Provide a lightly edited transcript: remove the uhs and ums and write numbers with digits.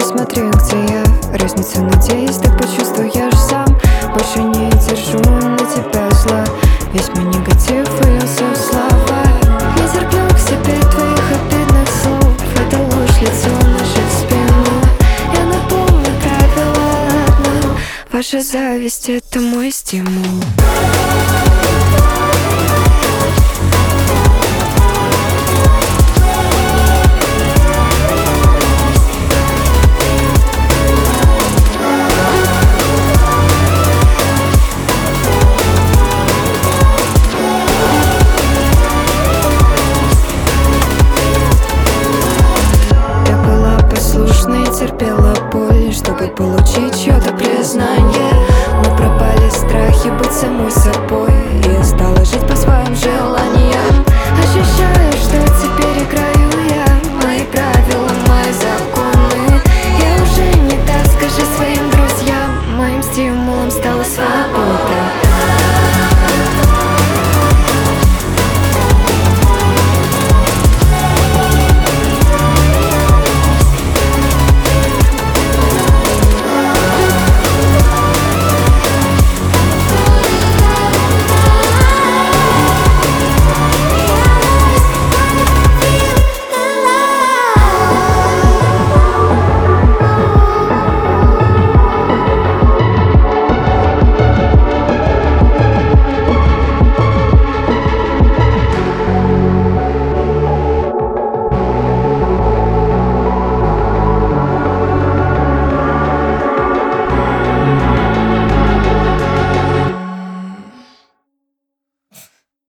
смотри, где я. Разницу, надеюсь, ты почувствуешь сам. Больше не держу на тебя зла. Весь мой негатив вылился в слова. Не терплю к себе твоих обидных слов. Это ложь, лицо наше в спину. Я напомню правила одно. Ваша зависть — это мой стимул.